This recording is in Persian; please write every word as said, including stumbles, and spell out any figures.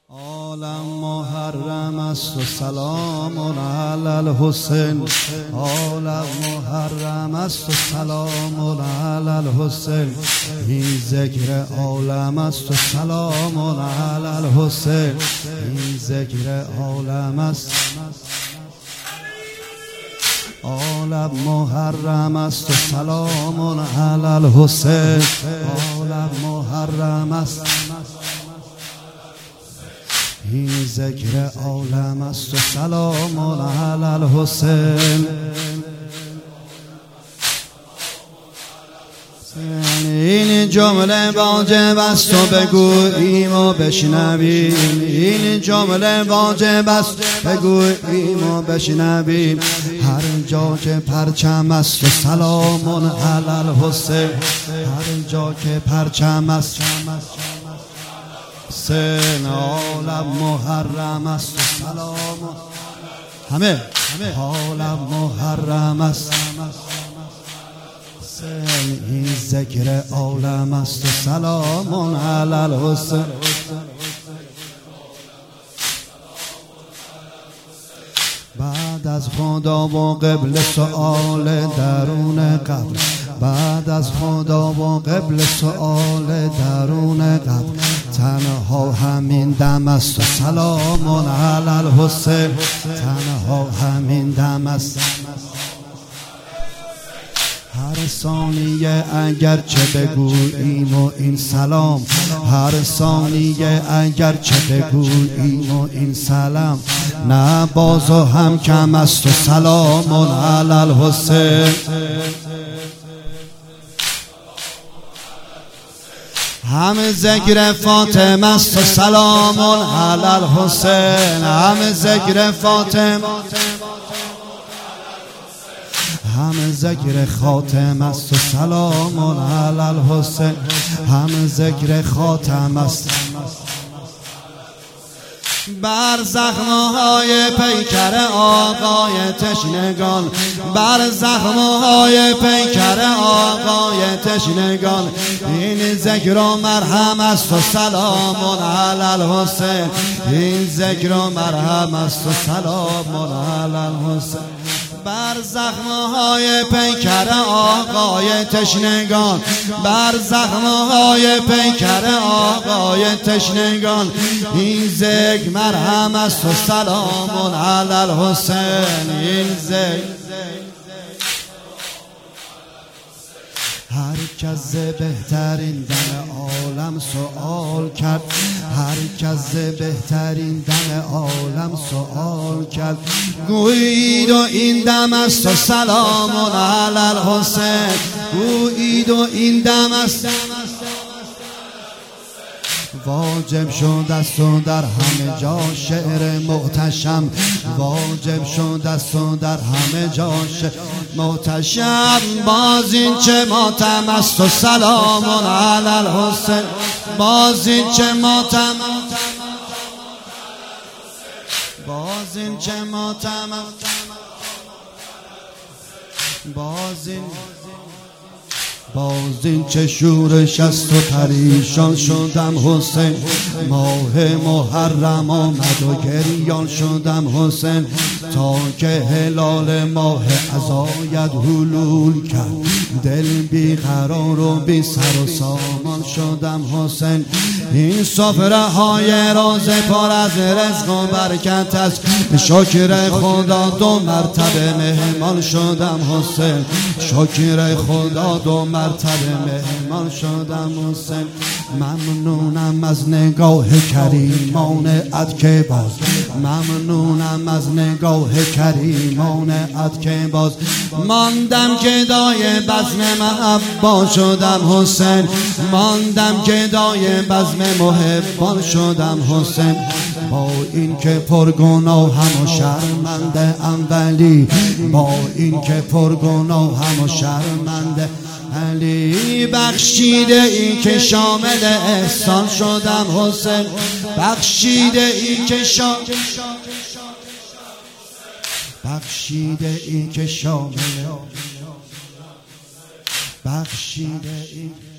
عالم محرم است و سلام علی الحسین. عالم محرم است و سلام علی الحسین. این ذکر عالم است و سلام علی الحسین. این ذکر عالم است. عالم محرم است و سلام علی الحسین. عالم محرم است. این ذکر عالم است و سلام علی الحسین. این جمله واجب است و بگوییم و بشنویم. این جمله واجب است بگوییم و بشنویم. هر جا که پرچم است و سلام علی الحسین. هر جا که پرچم است سن عالم محرم است و سلام. همه عالم محرم است سن. این ذکر عالم است و سلام علی الحسین. بعد از خدا و قبل سؤال درون قبر. بعد از خدا و قبل سؤال درون قبر. تنها همین دم است و سلام علی الحسین. تنها همین دم است. هر ثانیه اگر چه بگوییم و این سلام. هر ثانیه اگر چه بگوییم و این سلام. نه باز و هم کم است و سلام علی الحسین. هم ذکر فاطمه است و سلام علی الحسین. هم ذکر فاطمه. هم ذکر خاتم است و سلام علی الحسین. هم ذکر خاتم است. بر زخمهای پیکر آقای تشنگان. بر زخمهای پیکر آقای تشنگان. این ذکر و مرهم است و سلام علی الحسین. این ذکر و مرهم است و سلام علی الحسین. بر زخمهای پیکر آقای تشنگان. بر زخمهای پیکر آقای تشنگان. این ذکر مرهم است و سلام علی الحسین. این ذکر هر کس بهترین دم عالم سؤال کرد. هر کس بهترین دم عالم سؤال کرد. گویید و این دم است و سلام علی الحسین. گویید و این دم است. واجب شد است و در همه جا شعر محتشم. واجب شد است و در همه جا شعر محتشم. باز این چه ماتم است و سلام علی الحسین. باز این چه ماتم. باز این چه ماتم. باز این باز این چه شورش است و پریشان شدم حسین. ماه محرم آمد و گریان شدم حسین. تا که هلال ماه عزایت حلول کرد. دل بی قرار و بی سر و سامان شدم حسین. این سفره های روز پر از رزق و برکت است. شکر خدا دو مرتبه مهمان شدم حسین. شکر خدا دو مرتبه مهمان شدم حسین. ممنونم از نگاه کریمان ات که باز. ممنونم از نگاه کریمان ات که باز. ماندم که دای بزم محبا شدم حسین. ماندم که دای بزم محبان شدم حسین. با این که پرگناهم و شرمنده ام ولی. با این که پرگناهم و شرمنده علی. بخشیده ای که شامل احسان شدم حسین. بخشیده ای که شامل. بخشیده ای که شامل. بخشیده ای